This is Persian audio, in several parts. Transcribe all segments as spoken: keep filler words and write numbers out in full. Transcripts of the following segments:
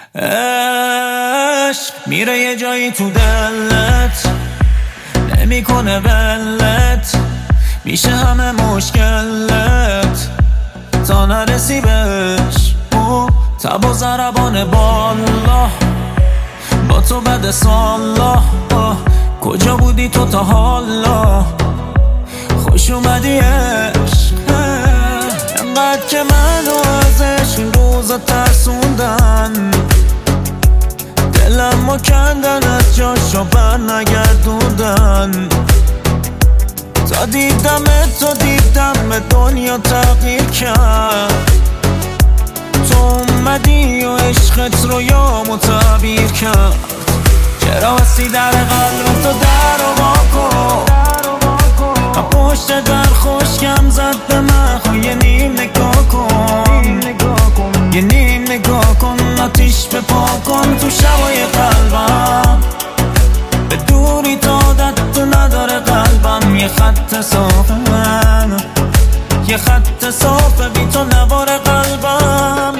عشق میره یه جایی تو دلت، نمیکنه ولت، میشه همه مشکلت تا نرسی بهش. او تب و ضربان بالا با تو بد سالا، کجا بودی تو تا حالا؟ خوش اومدی عشق، انقدر که منو ازش این روزا ترسوندن، دلم و کندن از جاشو بر نگردوندن. تا دیدم تو دیدم به دنیا تغییر کرد، تو اومدی و عشقت رو یامو تعبیر کرد. چرا وسی در قلب تو در و واکن، پشت در خوشگم زد به من، خو یه نیم نگاه کن، یه نیم نگاه کن، آتیش به پا کن تو شبای قلبم. به دوری تا عادت تو نداره قلبم، یه خط صافه من، یه خط صافه بی تو نوار قلبم.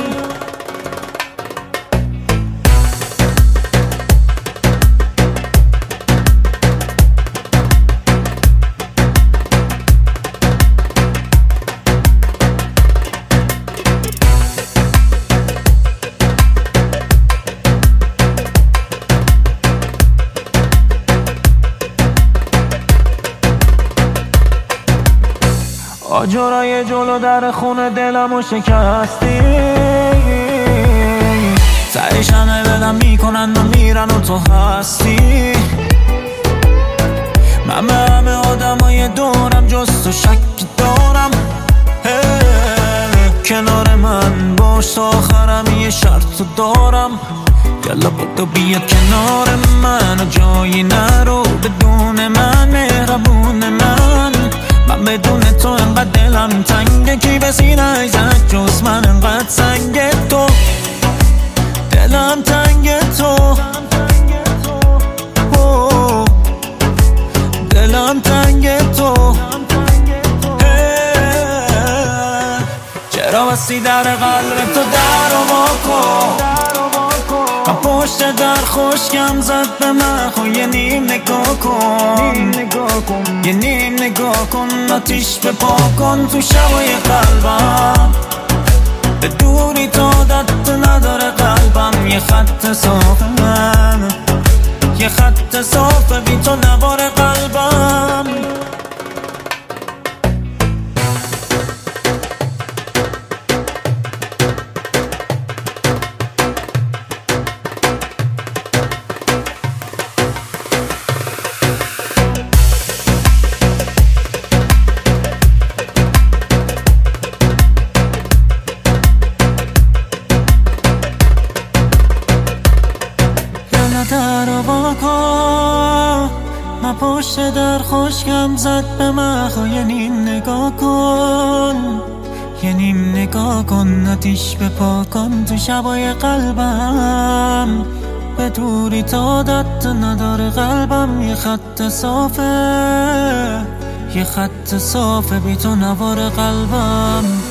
آجرای جلو در خونه دلمو شکستی، تهش همه بدم میکنن و میرن و تو هستی. من به همه آدمای دورم جز تو شک دارم، کنار من باش تا آخرم یه شرط دارم. یالا بودو بیا کنار من و جایی نرو بدون من، مهربون من. من بدون تو انقدر دلم تنگه، کی به سینه زد جز من انقدر سنگ تو، دلم تنگ تو، دلم تنگ تو. چرا وسی در قلب تو در و واکن، پشت در خوشگم زد به من، خو یه نیم نگاه کن، یه نیم نگاه کن، آتیش به پا کن تو شبای قلبم. به دوری تا عادت نداره قلبم، یه خط صافه من، یه خط صافه بی تو نوار قلبم. در و واکن، من پشت در خوشگم زد به من، خو یه نیم نگاه کن، یه نیم نگاه کن، آتیش به پا کن تو شبای قلبم. به دوری تا عادت نداره قلبم، یه خط صافه، یه خط صافه بی تو نوار قلبم.